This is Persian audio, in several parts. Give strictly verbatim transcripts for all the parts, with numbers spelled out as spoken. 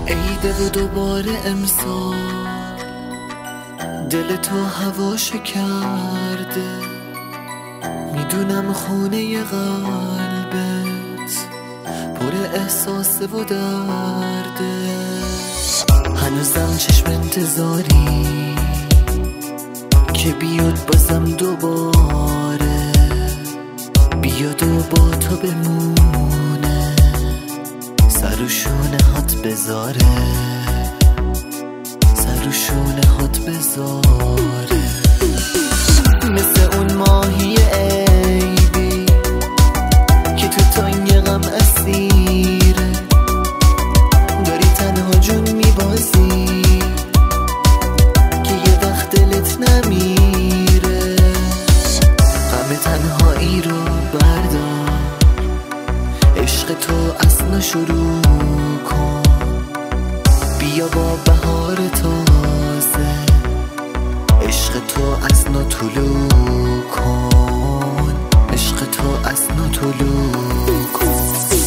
عیده و دوباره امسال دل تو هواشو کرده، میدونم خونه قلبت پر احساسه و درده. هنوزم چشم انتظاری که بیاد بازم دوباره، بیاد و با تو بمونه، سر و شونه هات بذاره، سر و شونه هات بذاره. مثل اون ماهی عیبی که تو تنگ غم اسیره، داری تنها جون میبازی که یه وقت دلت نمیره. غم تنهایی رو بردار، عشق تو اصلا شروع کن، بیا با بهار تازه، عشق تو اصلا طلوع کن، عشق تو اصلا طلوع کن.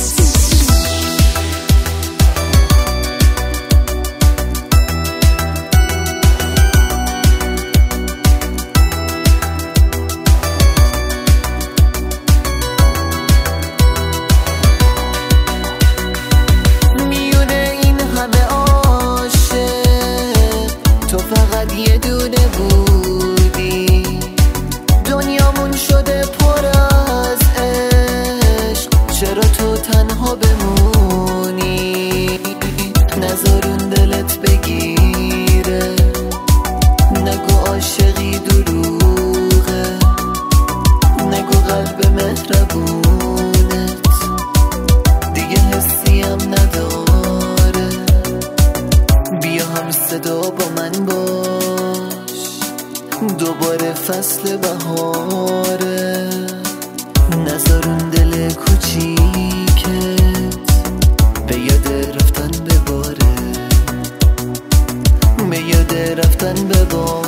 فقط یه دونه بودی، دنیامون شده پر از عشق، چرا تو تنها بمونی؟ نذارون دلت بگیره، نگو عاشقی دروغه، نگو قلب مهربونت دیگه حسی هم نداره. بیا هم صدا با من باش، دوباره فصل بهاره، نذارون دل کوچیکت به یاد رفتن بباره، به یاد رفتن بباره.